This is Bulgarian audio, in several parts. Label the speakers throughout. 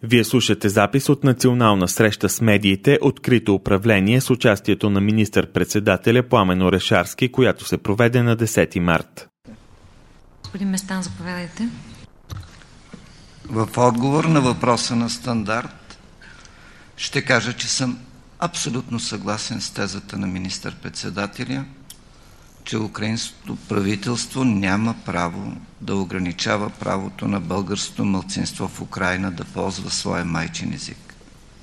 Speaker 1: Вие слушате запис от национална среща с медиите "Открито управление" с участието на министър-председателя Пламен Орешарски, която се проведе на 10 март.
Speaker 2: Господин Местан, заповядайте.
Speaker 3: В отговор на въпроса на стандарт ще кажа, че съм абсолютно съгласен с тезата на министър-председателя, че украинското правителство няма право да ограничава правото на българското малцинство в Украйна да ползва своя майчин език.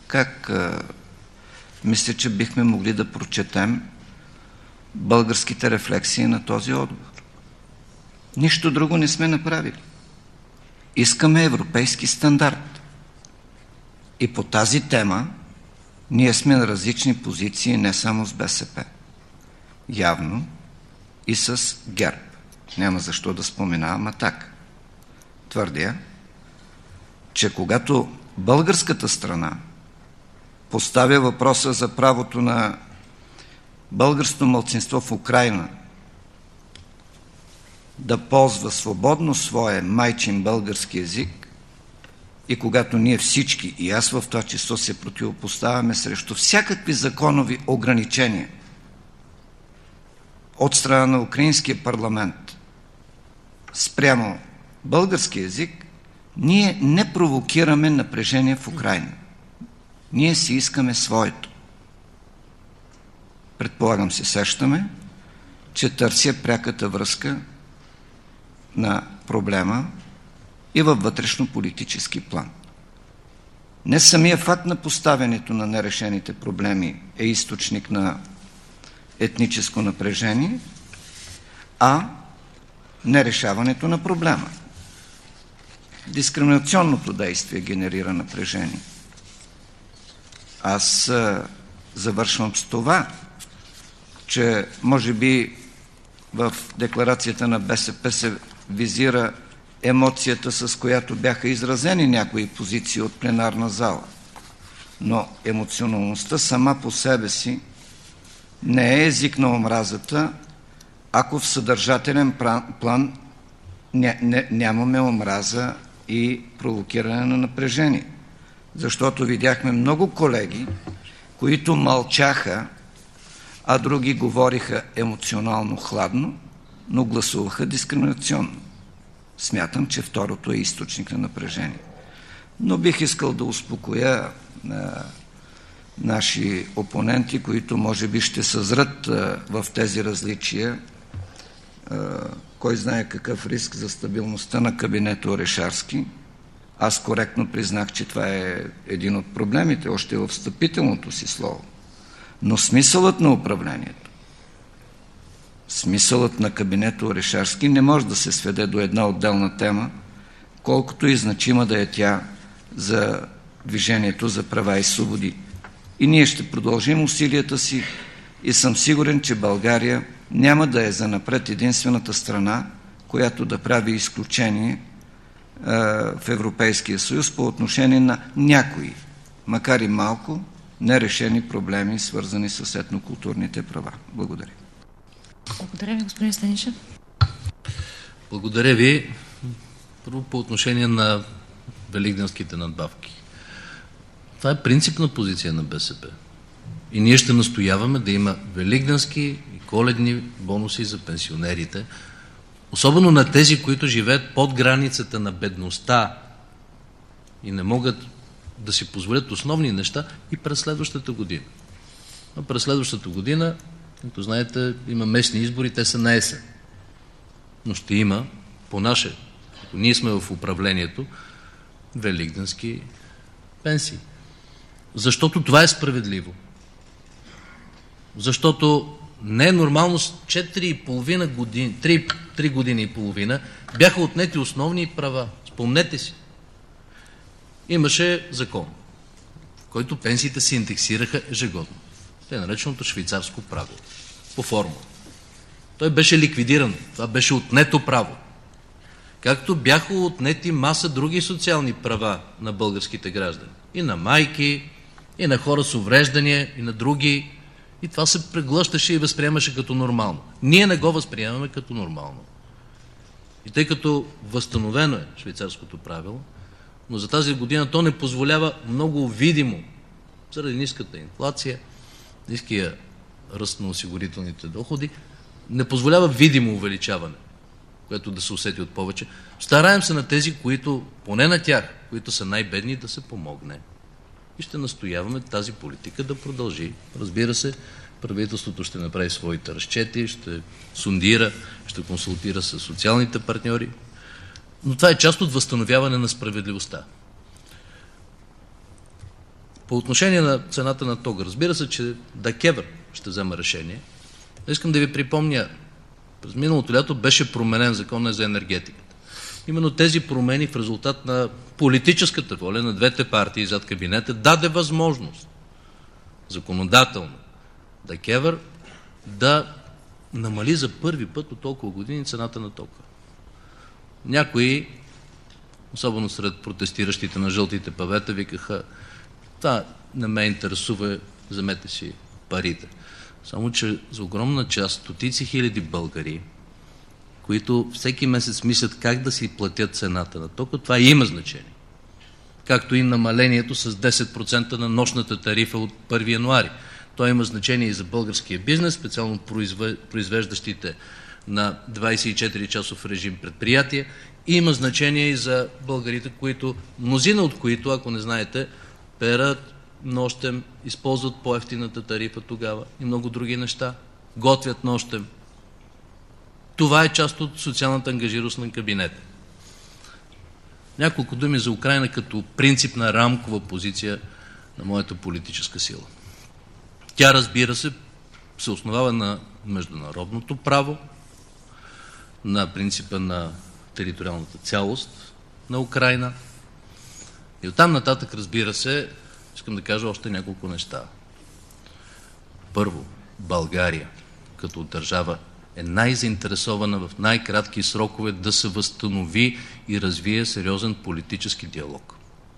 Speaker 3: Мисля, че бихме могли да прочетем българските рефлексии на този отговор. Нищо друго не сме направили. Искаме европейски стандарт. И по тази тема ние сме на различни позиции не само с БСП. Явно и с ГЕРБ. Няма защо да споменавам „Атака“. Твърдя, че когато българската страна поставя въпроса за правото на българското малцинство в Украйна да ползва свободно своя майчин български език и когато ние всички, и аз в това число, се противопоставяме срещу всякакви законови ограничения от страна на украинския парламент спрямо български език, ние не провокираме напрежение в Украйна. Ние си искаме своето. Предполагам, се сещаме, че търся пряката връзка на проблема и във вътрешно-политически план. Не самия факт на поставянето на нерешените проблеми е източник на етническо напрежение, а нерешаването на проблема. Дискриминационното действие генерира напрежение. Аз завършвам с това, че може би в декларацията на БСП се визира емоцията, с която бяха изразени някои позиции от пленарна зала. Но емоционалността сама по себе си не е език на омразата, ако в съдържателен план нямаме омраза и провокиране на напрежение. Защото видяхме много колеги, които мълчаха, а други говориха емоционално хладно, но гласуваха дискриминационно. Смятам, че второто е източник на напрежение. Но бих искал да успокоя наши опоненти, които може би ще съзрат в тези различия. Кой знае какъв риск за стабилността на кабинета Орешарски. Аз коректно признах, че това е един от проблемите, още в встъпителното си слово. Но смисълът на управлението, смисълът на кабинета Орешарски не може да се сведе до една отделна тема, колкото и значима да е тя за Движението за права и свободи. И ние ще продължим усилията си и съм сигурен, че България няма да е занапред единствената страна, която да прави изключение в Европейския съюз по отношение на някои, макар и малко, нерешени проблеми, свързани с етнокултурните права. Благодаря.
Speaker 2: Благодаря ви, господин Станишев.
Speaker 4: Благодаря ви. Първо по отношение на великденските надбавки. Това е принципна позиция на БСП. И ние ще настояваме да има великденски и коледни бонуси за пенсионерите, особено на тези, които живеят под границата на бедността и не могат да си позволят основни неща и през следващата година. Но през следващата година, като знаете, има местни избори, те са на есен. Но ще има, по наше, ако ние сме в управлението, великденски пенсии. Защото това е справедливо. Защото не е нормално с 4,5 години, 3 години и половина бяха отнети основни права. Спомнете си. Имаше закон, в който пенсиите се индексираха ежегодно. Те е нареченото швейцарско право. По форма. Той беше ликвидиран. Това беше отнето право. Както бяха отнети маса други социални права на българските граждани. И на майки, и на хора с увреждания, и на други. И това се преглъщаше и възприемаше като нормално. Ние не го възприемаме като нормално. И тъй като възстановено е швейцарското правило, но за тази година то не позволява много видимо, заради ниската инфлация, ниския ръст на осигурителните доходи, не позволява видимо увеличаване, което да се усети от повече. Стараем се на тези, които, поне на тях, които са най-бедни, да се помогне. И ще настояваме тази политика да продължи. Разбира се, правителството ще направи своите разчети, ще сондира, ще консултира с социалните партньори, но това е част от възстановяване на справедливостта. По отношение на цената на тока, разбира се, че ДКЕВР ще взема решение. Искам да ви припомня, през миналото лято беше променен законът за енергетиката. Именно тези промени в резултат на политическата воля на двете партии зад кабинета даде възможност законодателно ДКЕВР да намали за първи път от толкова години цената на тока. Някои, особено сред протестиращите на жълтите павета, викаха: това не ме интересува, вземете си парите. Само че за огромна част, стотици хиляди българи, които всеки месец мислят как да си платят цената на тока, това има значение. Както и намалението с 10% на нощната тарифа от 1 януари. То има значение и за българския бизнес, специално произвеждащите на 24-часов режим предприятия. И има значение и за българите, които, мнозина от които, ако не знаете, перат нощем, използват по-евтината тарифа тогава и много други неща. Готвят нощем. Това е част от социалната ангажираност на кабинета. Няколко думи за Украйна като принципна рамкова позиция на моята политическа сила. Тя, разбира се основава на международното право, на принципа на териториалната цялост на Украйна. И оттам нататък, разбира се, искам да кажа още няколко неща. Първо, България като държава е най-заинтересована в най-кратки срокове да се възстанови и развие сериозен политически диалог.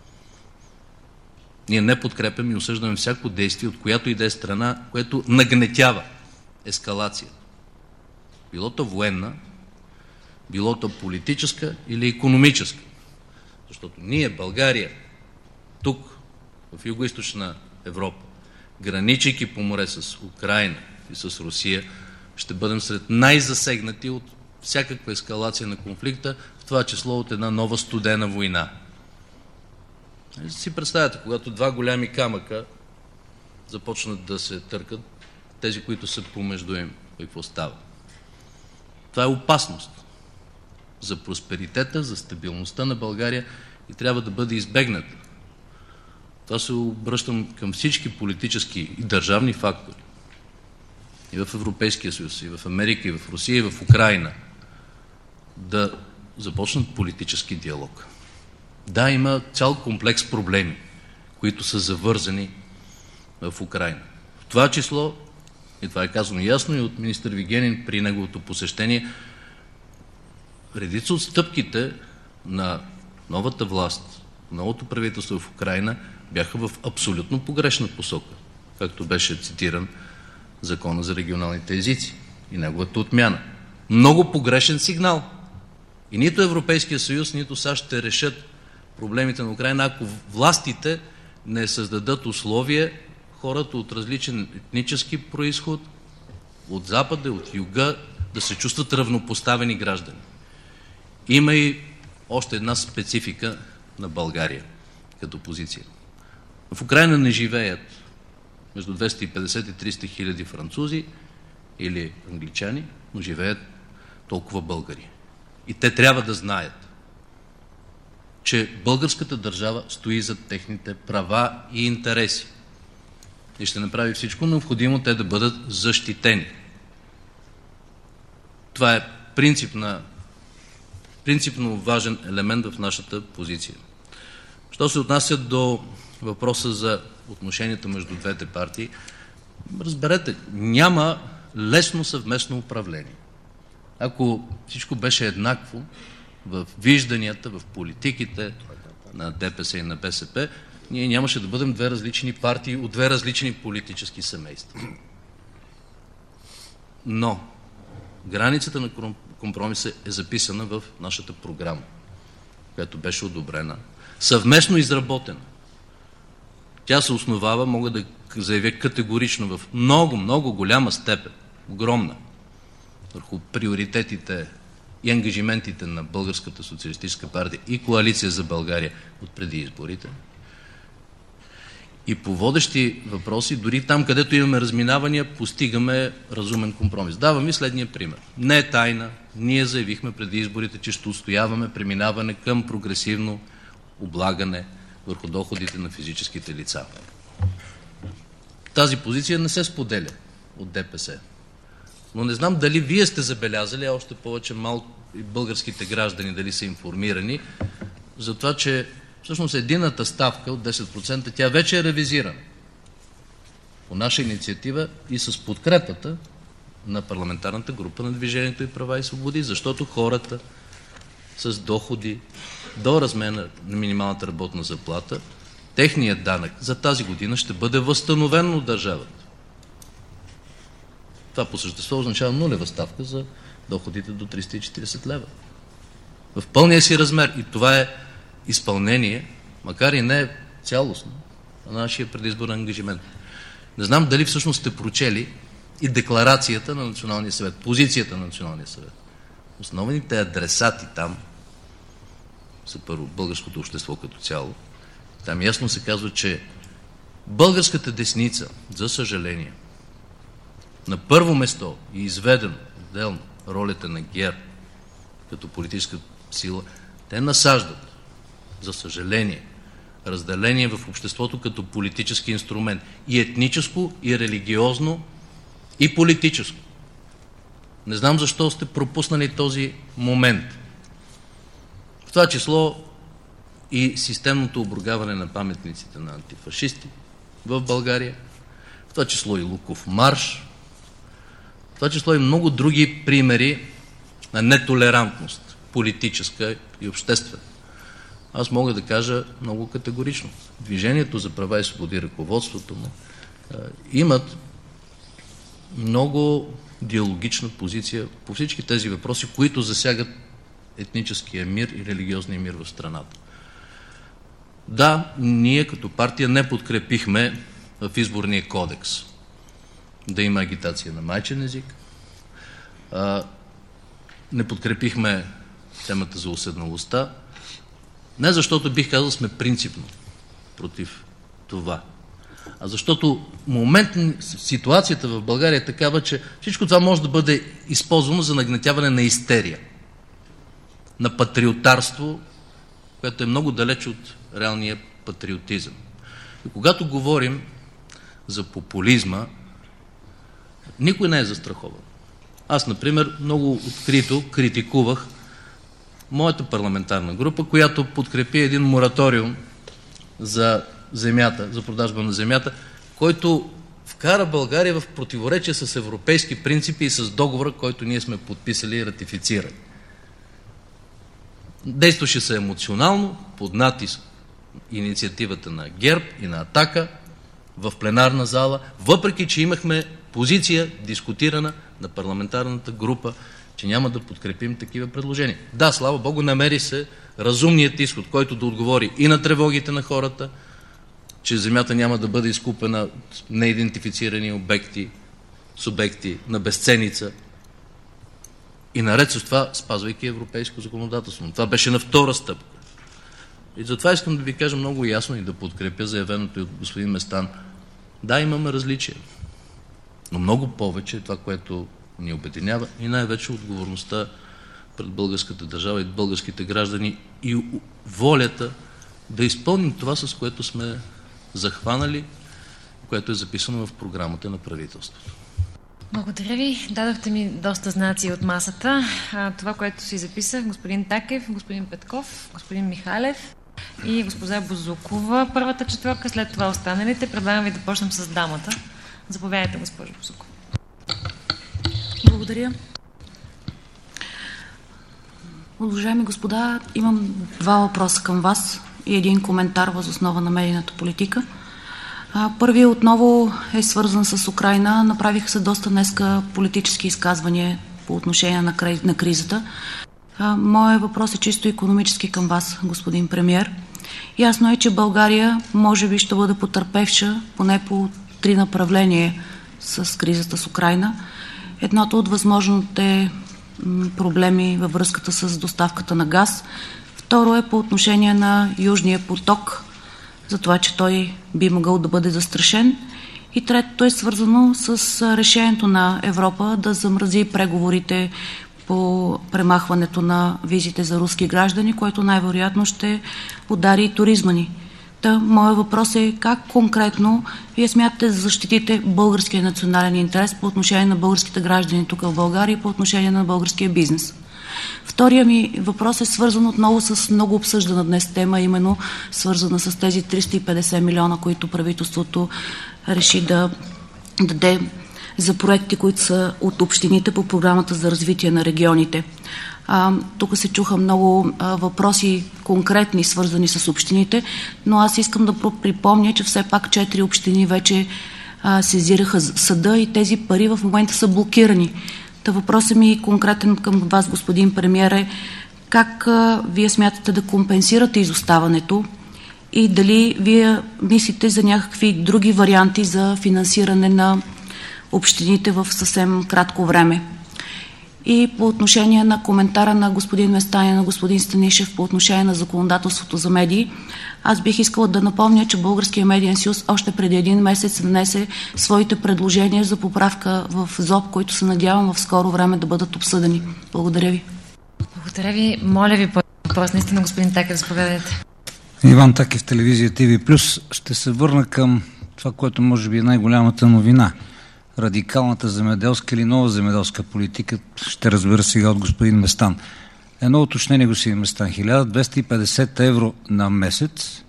Speaker 4: Ние не подкрепяме и осъждаме всяко действие, от която и да е страна, което нагнетява ескалацията. Било то военна, било то политическа или икономическа. Защото ние, България, тук, в Югоизточна Европа, граничейки по море с Украйна и с Русия, ще бъдем сред най-засегнати от всякаква ескалация на конфликта, в това число от една нова студена война. Си представяте, когато два голями камъка започнат да се търкат, тези, които са помежду им, какво става? Това е опасност за просперитета, за стабилността на България и трябва да бъде избегната. Това се обръщам към всички политически и държавни фактори и в Европейския съюз, и в Америка, и в Русия, и в Украйна да започнат политически диалог. Да, има цял комплекс проблеми, които са завързани в Украйна. В това число, и това е казано ясно и от министър Вигенин при неговото посещение, редица от стъпките на новата власт, новото правителство в Украйна бяха в абсолютно погрешна посока, както беше цитиран Закона за регионалните езици и неговата отмяна. Много погрешен сигнал. И нито Европейския съюз, нито САЩ ще решат проблемите на Украйна, ако властите не създадат условия хората от различен етнически произход, от запада, от юга, да се чувстват равнопоставени граждани. Има и още една специфика на България като позиция. В Украйна не живеят между 250 и 300 хиляди французи или англичани, но живеят толкова българи. И те трябва да знаят, че българската държава стои зад техните права и интереси. И ще направи всичко необходимо те да бъдат защитени. Това е принципно важен елемент в нашата позиция. Що се отнася до въпроса за отношенията между двете партии, разберете, няма лесно съвместно управление. Ако всичко беше еднакво в вижданията, в политиките на ДПС и на БСП, ние нямаше да бъдем две различни партии от две различни политически семейства. Но границата на компромиса е записана в нашата програма, която беше одобрена съвместно изработена. Тя се основава, мога да заявя категорично, в много, много голяма степен, огромна, върху приоритетите и ангажиментите на Българската социалистическа партия и Коалиция за България от преди изборите. И по водещи въпроси, дори там, където имаме разминавания, постигаме разумен компромис. Давам ви следния пример. Не е тайна, ние заявихме преди изборите, че ще устояваме преминаване към прогресивно облагане върху доходите на физическите лица. Тази позиция не се споделя от ДПС. Но не знам дали вие сте забелязали, а още повече малко и българските граждани дали са информирани за това, че всъщност едината ставка от 10% тя вече е ревизирана по наша инициатива и с подкрепата на парламентарната група на Движението и права и свободи, защото хората с доходи до размера на минималната работна заплата, техният данък за тази година ще бъде възстановен от държавата. Това по същество означава нулева ставка за доходите до 340 лева. В пълния си размер. И това е изпълнение, макар и не цялостно, на нашия предизборен ангажимент. Не знам дали всъщност сте прочели и декларацията на Националния съвет, позицията на Националния съвет. Основните адресати там са първо българското общество като цяло. Там ясно се казва, че българската десница, за съжаление, на първо место и изведено отделно ролята на ГЕРБ като политическа сила, те насаждат, за съжаление, разделение в обществото като политически инструмент. И етническо, и религиозно, и политическо. Не знам защо сте пропуснали този момент. В това число и системното обругаване на паметниците на антифашисти в България, в това число и Луков марш, в това число и много други примери на нетолерантност, политическа и обществена. Аз мога да кажа много категорично. Движението за права и свободи, ръководството му, имат много диалогична позиция по всички тези въпроси, които засягат етническия мир и религиозния мир в страната. Да, ние като партия не подкрепихме в изборния кодекс да има агитация на майчин език, не подкрепихме темата за уседналостта, не защото бих казал сме принципно против това, а защото ситуацията в България е такава, че всичко това може да бъде използвано за нагнетяване на истерия, на патриотарство, което е много далеч от реалния патриотизъм. И когато говорим за популизма, никой не е застрахован. Аз, например, много открито критикувах моята парламентарна група, която подкрепи един мораториум за земята, за продажба на земята, който вкара България в противоречие с европейски принципи и с договора, който ние сме подписали и ратифицирали. Действаше се емоционално, под натиск инициативата на ГЕРБ и на Атака в пленарна зала, въпреки че имахме позиция, дискутирана на парламентарната група, че няма да подкрепим такива предложения. Да, слава Богу, намери се разумният изход, който да отговори и на тревогите на хората, че земята няма да бъде изкупена от неидентифицирани обекти, субекти на безценица. И наред с това, спазвайки европейско законодателство. Но това беше на втора стъпка. И затова искам да ви кажа много ясно и да подкрепя заявеното и от господин Местан. Да, имаме различия, но много повече е това, което ни обединява и най-вече отговорността пред българската държава и българските граждани и волята да изпълним това, с което сме захванали, което е записано в програмата на правителството.
Speaker 2: Благодаря ви. Дадохте ми доста знаци от масата. Това, което си записах, господин Такев, господин Петков, господин Михалев и госпожа Бозукова. Първата четвърка, след това останалите. Предлагам ви да почнем с дамата. Заповядайте, госпожо Бозукова.
Speaker 5: Благодаря. Уважаеми господа, имам два въпроса към вас и един коментар въз основа на медийната политика. Първият отново е свързан с Украйна. Направиха се доста днеска политически изказвания по отношение на кризата. Моят въпрос е чисто икономически към вас, господин премиер. Ясно е, че България може би ще бъде потърпевша поне по 3 направления с кризата с Украйна. Едното от възможните проблеми във връзката с доставката на газ. Второ е по отношение на Южния поток, за това, че той би могъл да бъде застрашен. И третото е свързано с решението на Европа да замрази преговорите по премахването на визите за руски граждани, което най-вероятно ще удари и туризма ни. Моят въпрос е как конкретно Вие смятате да защитите българския национален интерес по отношение на българските граждани тук в България и по отношение на българския бизнес? Втория ми въпрос е свързан отново с много обсъждана днес тема, именно свързана с тези 350 милиона, които правителството реши да даде за проекти, които са от общините по програмата за развитие на регионите. Тук се чуха много въпроси конкретни, свързани с общините, но аз искам да припомня, че все пак 4 общини вече сезираха съда и тези пари в момента са блокирани. Въпросът ми конкретен към вас, господин премиер, е как Вие смятате да компенсирате изоставането и дали Вие мислите за някакви други варианти за финансиране на общините в съвсем кратко време. И по отношение на коментара на господин Местан и на господин Станишев по отношение на законодателството за медии, аз бих искала да напомня, че Българския медиен съюз още преди 1 месец внесе своите предложения за поправка в ЗОП, които се надявам в скоро време да бъдат обсъдени. Благодаря ви.
Speaker 2: Благодаря ви. Моля ви, въпрос наистина, господин Такев, заповядайте.
Speaker 6: Иван Такев, телевизия ТВ+. Ще се върна към това, което може би е най-голямата новина. Радикалната земеделска или нова земеделска политика, ще разбера сега от господин Местан. Едно уточнение, господин Местан. 1250 евро на месец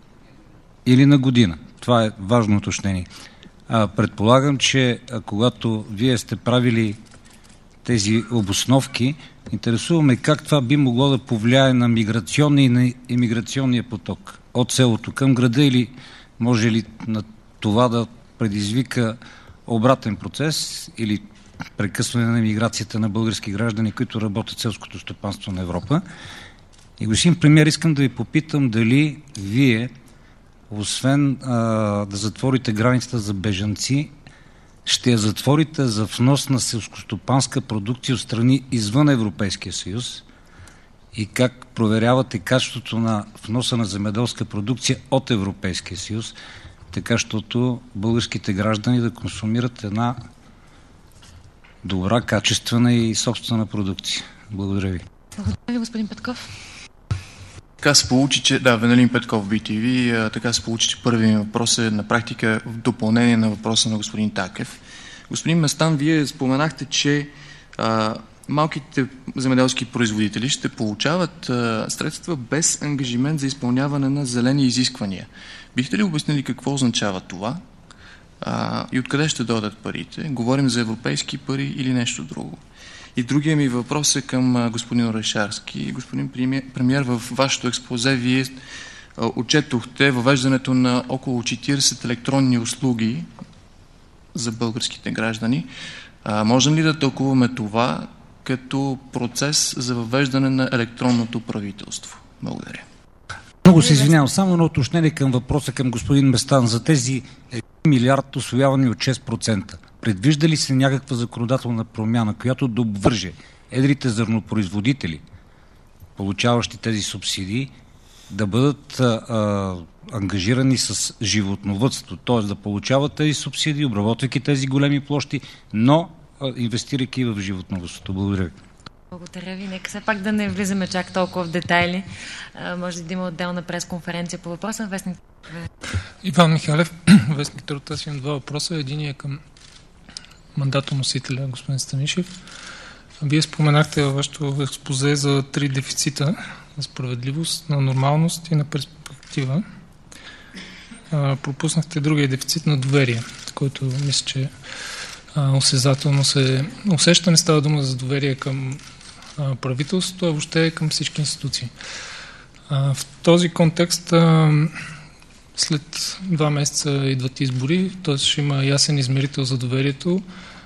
Speaker 6: или на година? Това е важно уточнение. Предполагам, че когато вие сте правили тези обосновки, интересуваме как това би могло да повлияе на миграционния и на имиграционния поток от селото към града, или може ли на това да предизвика обратен процес или прекъсване на миграцията на български граждани, които работят в селското стопанство на Европа. И господин премиер, искам да ви попитам дали вие, освен да затворите границата за бежанци, ще я затворите за внос на селскостопанска продукция от страни извън Европейския съюз и как проверявате качеството на вноса на земеделска продукция от Европейския съюз, така, защото българските граждани да консумират една добра, качествена и собствена продукция. Благодаря ви.
Speaker 2: Благодаря ви, господин Петков.
Speaker 7: Така се получи, че... Да, Венелин Петков, BTV. Така се получи, че първият ми въпрос е на практика в допълнение на въпроса на господин Такев. Господин Местан, вие споменахте, че малките земеделски производители ще получават средства без ангажимент за изпълняване на зелени изисквания. Бихте ли обяснили какво означава това и откъде ще дойдат парите? Говорим за европейски пари или нещо друго? И другия ми въпрос е към господин Орешарски. Господин премиер, в вашето експозе вие отчетохте въвеждането на около 40 електронни услуги за българските граждани. Можем ли да тълкуваме това като процес за въвеждане на електронното правителство? Благодаря.
Speaker 6: Много се извинявам. Само едно уточнение към въпроса към господин Местан. За тези 1 милиард усвоявани от 6%. Предвижда ли се някаква законодателна промяна, която да обвърже едрите зърнопроизводители, получаващи тези субсидии, да бъдат ангажирани с животновъдство, т.е. да получават тези субсидии, обработвайки тези големи площи, но инвестирайки в животновъдството? Благодаря ви.
Speaker 2: Благодаря ви. Нека все пак да не влизаме чак толкова в детайли. Може да има отделна пресконференция по въпроса. Вестник.
Speaker 8: Иван Михалев, вестник Труда. Аз имам 2 въпроса. Единият е към мандатоносителя господин Станишев. Вие споменахте във вашето експозе за 3 дефицита на справедливост, на нормалност и на перспектива. Пропуснахте другия дефицит на доверие, който мисля, че осезателно се усеща. Не става дума за доверие към правителството, а въобще към всички институции. В този контекст след 2 месеца идват избори, т.е. ще има ясен измерител за доверието.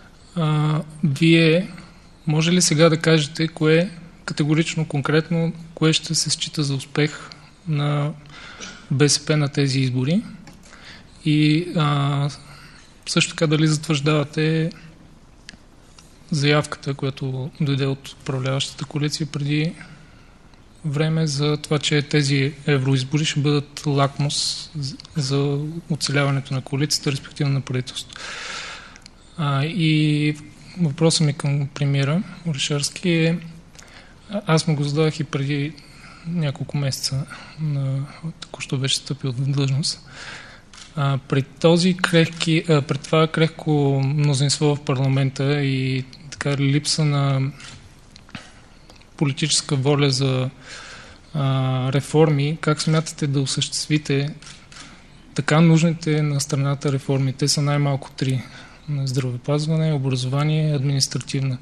Speaker 8: Вие може ли сега да кажете кое категорично, конкретно, кое ще се счита за успех на БСП на тези избори и също така дали затвърждавате заявката, която дойде от управляващата коалиция преди време за това, че тези евроизбори ще бъдат лакмус за оцеляването на коалицията, респективно на правителството. И въпросът ми към премиера Орешарски е, аз му го задавах и преди няколко месеца, току-що беше стъпил в длъжност. Пред това крехко мнозинство в парламента и така липса на политическа воля за реформи, как смятате да осъществите така нужните на страната реформи? Те са най-малко 3. Здравеопазване, образование, административна.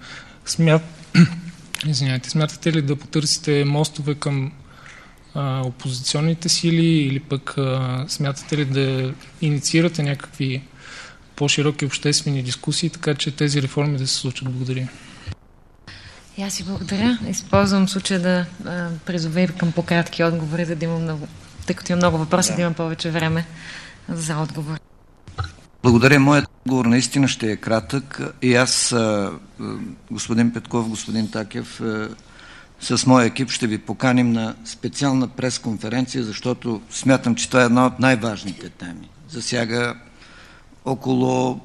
Speaker 8: Смятате ли да потърсите мостове към опозиционните сили или пък смятате ли да инициирате някакви по-широки обществени дискусии, така че тези реформи да се случат? Благодаря.
Speaker 2: И аз си благодаря. Използвам случая да призова и към по-кратки отговори, за да имам много, тъй като има много въпроси, да имам повече време за отговор.
Speaker 3: Благодаря. Моят отговор наистина ще е кратък и аз, господин Петков, господин Такев, с моя екип ще ви поканим на специална пресконференция, защото смятам, че това е една от най-важните теми. Засяга около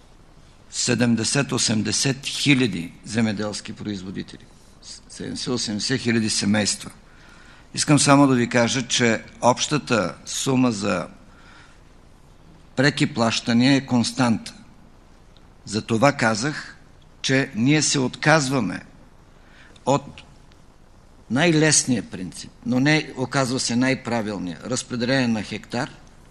Speaker 3: 70-80 хиляди земеделски производители, 70-80 хиляди семейства. Искам само да ви кажа, че общата сума за преки плащания е константа. Затова казах, че ние се отказваме от най-лесния принцип, но не оказва се най-правилния разпределение на хектар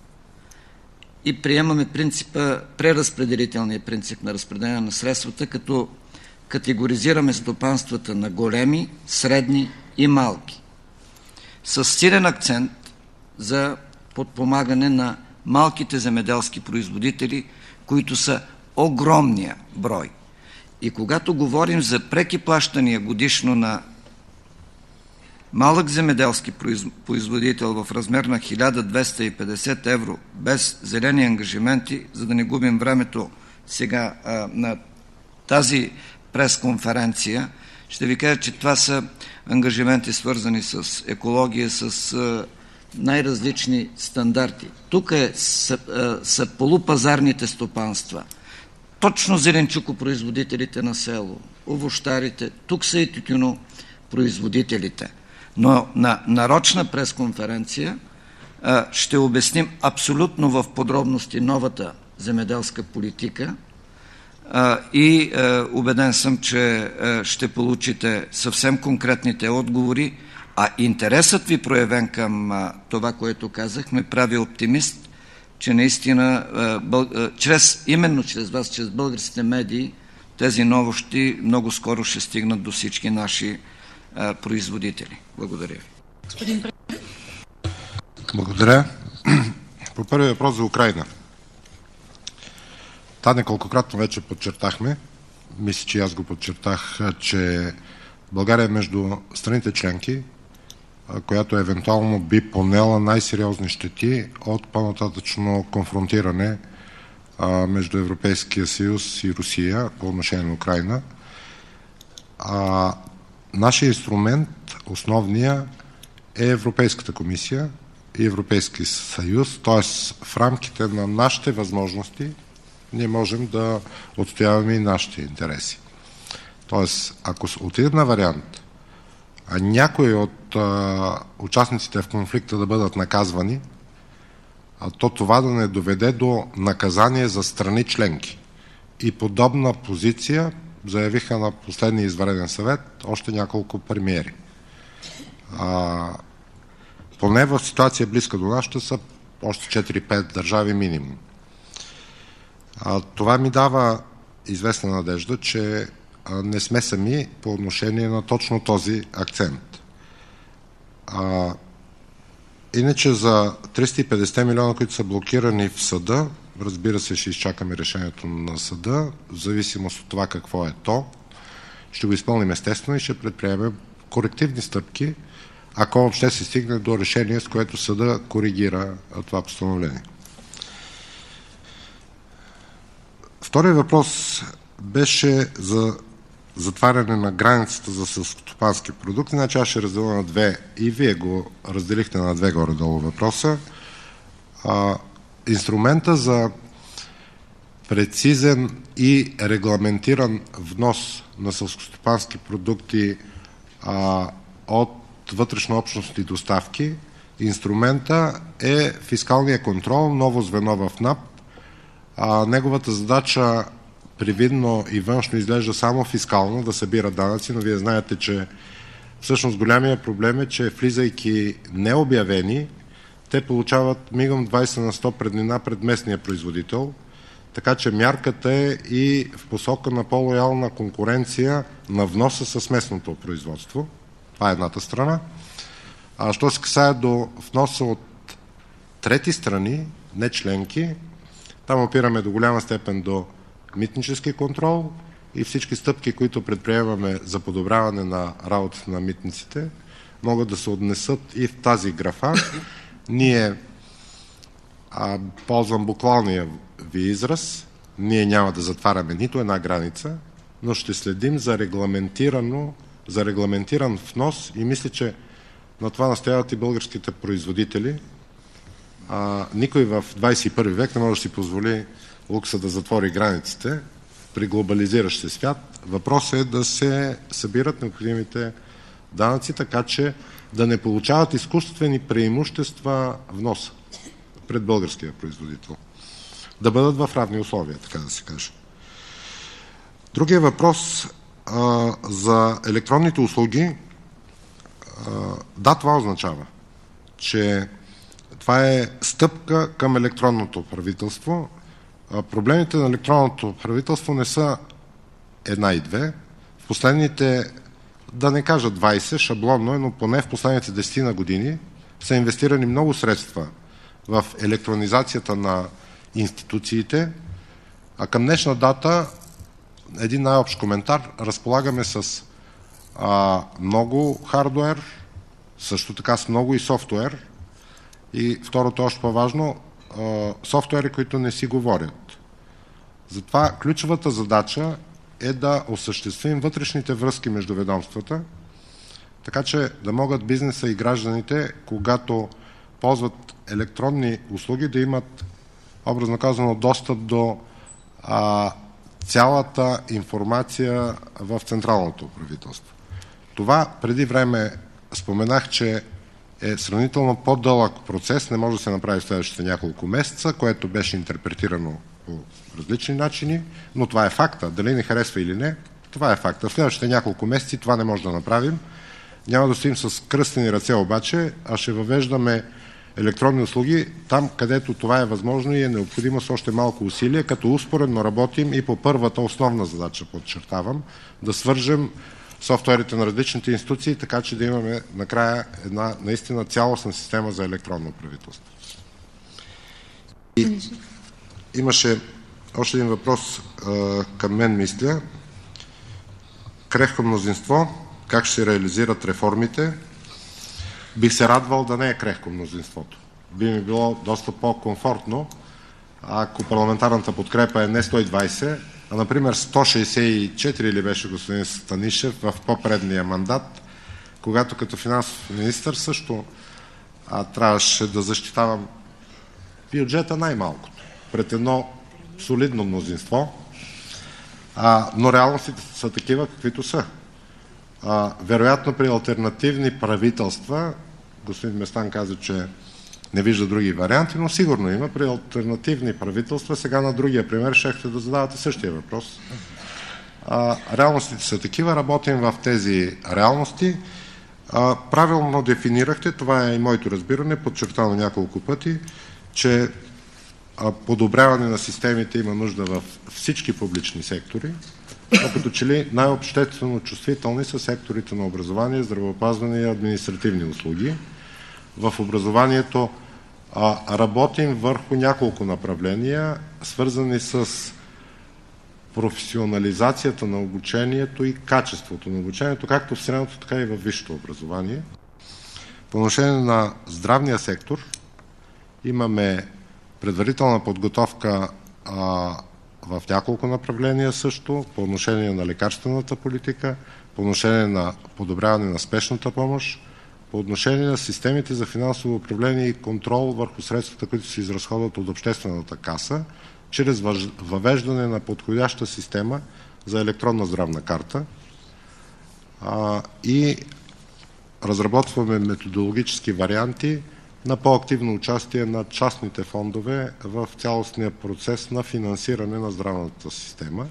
Speaker 3: и приемаме преразпределителния принцип на разпределение на средствата, като категоризираме стопанствата на големи, средни и малки. С силен акцент за подпомагане на малките земеделски производители, които са огромния брой. И когато говорим за преки плащания годишно на малък земеделски производител в размер на 1250 евро без зелени ангажименти, за да не губим времето сега на тази пресконференция, ще ви кажа, че това са ангажименти свързани с екология, с най-различни стандарти. Тук са полупазарните стопанства. Точно зеленчукопроизводителите на село, овощарите, тук са и тютюнопроизводителите. Но на нарочна пресконференция ще обясним абсолютно в подробности новата земеделска политика и убеден съм, че ще получите съвсем конкретните отговори, а интересът ви проявен към това, което казах, ме прави оптимист, че наистина именно чрез вас, чрез българските медии, тези новости много скоро ще стигнат до всички наши производители. Благодаря ви.
Speaker 9: Благодаря. По първия въпрос за Украйна. Та неколкократно вече подчертахме, мисля, че аз го подчертах, че България е между страните членки, която евентуално би понела най-сериозни щети от по-нататъчно конфронтиране между Европейския съюз и Русия по отношение на Украйна. Нашия инструмент, основния, е Европейската комисия и Европейски съюз, т.е. в рамките на нашите възможности ние можем да отстояваме и нашите интереси. Т.е. ако отидем на вариант, а някои от участниците в конфликта да бъдат наказвани, то това да не доведе до наказание за страни членки. И подобна позиция заявиха на последния извънреден съвет още няколко премиери. Поне в ситуация близка до нашата са още 4-5 държави минимум. Това ми дава известна надежда, че не сме сами по отношение на точно този акцент. Иначе за 350 милиона, които са блокирани в съда, разбира се, ще изчакаме решението на съда, в зависимост от това какво е то. Ще го изпълним естествено и ще предприемем корективни стъпки, ако въобще се стигне до решение, с което съда коригира това постановление. Вторият въпрос беше за затваряне на границата за селскостопански продукти. Значи аз ще разделя на две, и вие го разделихте на две горе-долу въпроса. Инструмента за прецизен и регламентиран внос на селскостопански продукти от вътрешнообщностни доставки, инструмента е фискалния контрол, ново звено в НАП. Неговата задача привидно и външно изглежда само фискално, да събира данъци, но вие знаете, че всъщност голямия проблем е, че влизайки необявени, те получават мигом 20 на 100 преднина пред местния производител, така че мярката е и в посока на по-лоялна конкуренция на вноса с местното производство. Това е едната страна. А що се касае до вноса от трети страни, не членки, там опираме до голяма степен до митнически контрол и всички стъпки, които предприемаме за подобряване на работата на митниците, могат да се отнесат и в тази графа. Ние, ползвам буквалния ви израз, ние няма да затваряме нито една граница, но ще следим за регламентиран внос и мисля, че на това настояват и българските производители. Никой в 21 век не може да си позволи лукса да затвори границите при глобализиращ се свят. Въпросът е да се събират необходимите данъци, така че да не получават изкуствени преимущества вноса пред българския производител. Да бъдат в равни условия, така да се каже. Другия въпрос за електронните услуги. Да, това означава, че това е стъпка към електронното правителство. Проблемите на електронното правителство не са една и две. В последните, да не кажа 20, шаблонно е, но поне в последните 10 години са инвестирани много средства в електронизацията на институциите, а към днешна дата, един най-общ коментар, разполагаме с много хардуер, също така с много и софтуер, и второто още по-важно, софтуери, които не си говорят. Затова ключовата задача е да осъществим вътрешните връзки между ведомствата, така че да могат бизнеса и гражданите, когато ползват електронни услуги, да имат, образно казано, достъп до цялата информация в централното правителство. Това преди време споменах, че е сравнително по-дълъг процес, не може да се направи в следващите няколко месеца, което беше интерпретирано по различни начини, но това е факта. Дали не харесва или не, това е факта. В следващите няколко месеци това не може да направим. Няма да стоим с кръстени ръце обаче, а ще въвеждаме електронни услуги там, където това е възможно и е необходимо с още малко усилие, като успоредно работим и по първата основна задача, подчертавам, да свържем софтуерите на различните институции, така че да имаме накрая една наистина цялостна система за електронно правителство. И имаше още един въпрос към мен, мисля. Крехко мнозинство, как ще се реализират реформите? Бих се радвал да не е крехко мнозинството. Би ми било доста по-комфортно, ако парламентарната подкрепа е не 120, а например 164 или беше господин Станишев в по-предния мандат, когато като финансов министър също трябваше да защитавам бюджета най-малкото пред едно солидно мнозинство, но реалностите са такива, каквито са. Вероятно при алтернативни правителства, господин Местан каза, че не вижда други варианти, но сигурно има при алтернативни правителства. Сега на другия пример щехте да задавате същия въпрос. Реалностите са такива, работим в тези реалности. Правилно дефинирахте, това е и моето разбиране, подчертано няколко пъти, че подобряване на системите има нужда в всички публични сектори, но като че ли най-обществено чувствителни са секторите на образование, здравеопазване и административни услуги. В образованието работим върху няколко направления, свързани с професионализацията на обучението и качеството на обучението, както в средното, така и във висшето образование. По отношение на здравния сектор имаме предварителна подготовка в няколко направления също, по отношение на лекарствената политика, по отношение на подобряване на спешната помощ, по отношение на системите за финансово управление и контрол върху средствата, които се изразходват от обществената каса, чрез въвеждане на подходяща система за електронна здравна карта и разработваме методологически варианти на по-активно участие на частните фондове в цялостния процес на финансиране на здравната система.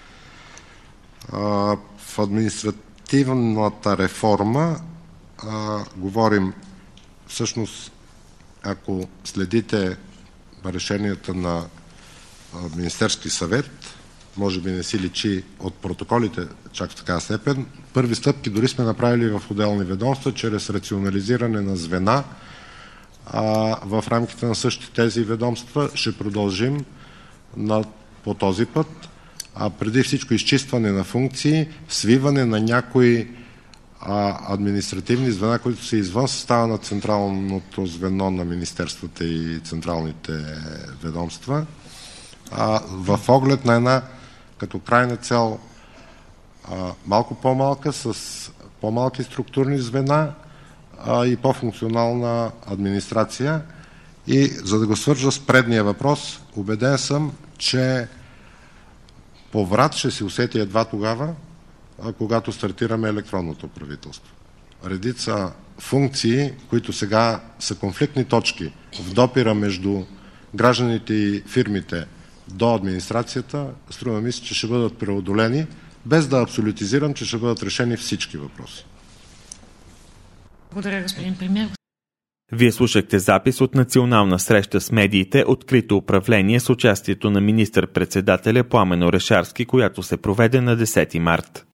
Speaker 9: В административната реформа говорим, всъщност, ако следите решенията на Министерски съвет, може би не си личи от протоколите чак в такава степен, първи стъпки дори сме направили в отделни ведомства, чрез рационализиране на звена в рамките на същите тези ведомства. Ще продължим по този път, преди всичко изчистване на функции, свиване на някои административни звена, които са извън състава на централното звено на министерствата и централните ведомства, в оглед на една като крайна цел малко по-малка, с по-малки структурни звена и по-функционална администрация. И за да го свържа с предния въпрос, убеден съм, че поврат ще се усети едва тогава, когато стартираме електронното правителство. Редица функции, които сега са конфликтни точки в допира между гражданите и фирмите до администрацията, струва ми се, че ще бъдат преодолени, без да абсолютизирам, че ще бъдат решени всички въпроси.
Speaker 2: Благодаря, господин премиер.
Speaker 1: Вие слушахте запис от национална среща с медиите "Открито управление" с участието на министър-председателя Пламен Орешарски, която се проведе на 10 март.